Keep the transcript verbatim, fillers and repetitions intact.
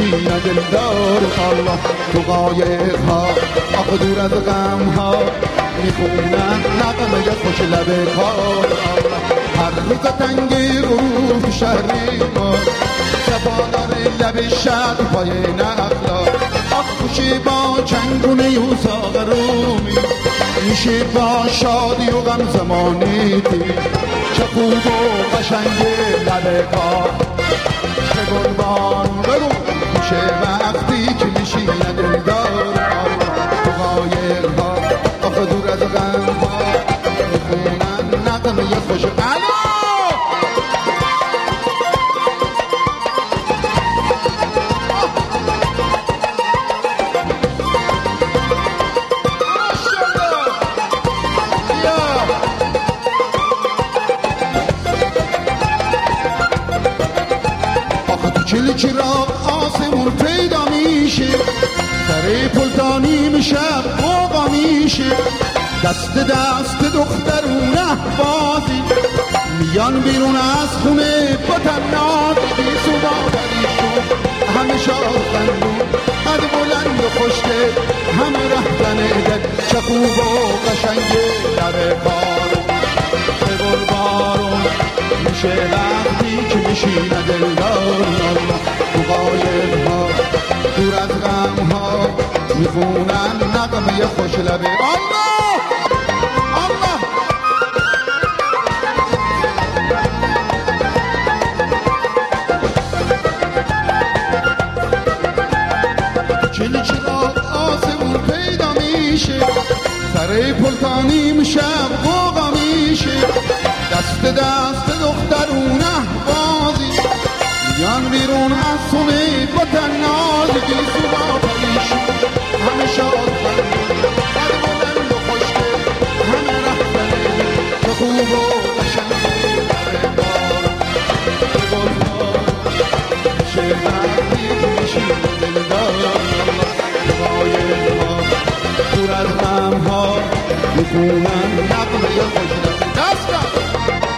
میشینه دلدار الله. تو قایق ها آخه دور از غم ها میخونن نغمه خوش لب کار الله. هر روز تنگی غروب شهری ما سفادار لب شهر پای نخلا. آخ خوشی با چنگونه یوزاق رومی میشه با شادی و غم زمانی تی. چه خوب و قشنگ لب کار چه گلبان برو میشه وقتی که میشینه دلدار الله. تو قایق ها آخه دور از غم ها میخونن نغمه خوش الو. چلی چراغ آسمون پیدا میشه سر پلتانی میشه قوقا میشه. دست دست دخترون احوازی میان بیرون از خونه با تنات بی سوابریشون همه شاخندون قد بلند و خوشگل همه رهزن دل. چه خوب و قشنگ لب کارون چه گلبارون میشه وقتی که میشینه دلدار الله. تو قایق ها دور از غم ها میخونن نغمه خوش لب الله الله. چلی چراغ آسمون پیدا میشه سر پلتانی میشه قوقا میشه. دست دست دخترون احوازی میان بیرون از خونه با تناز بی سوبا پریشون همه شاد خندون هر بلند و خوشگل همه رفتن چه خوب و قشنگ در بار چه گلبار میشه وقتی که میشین دلدار الله. قایق ها دور از غم ها میخونن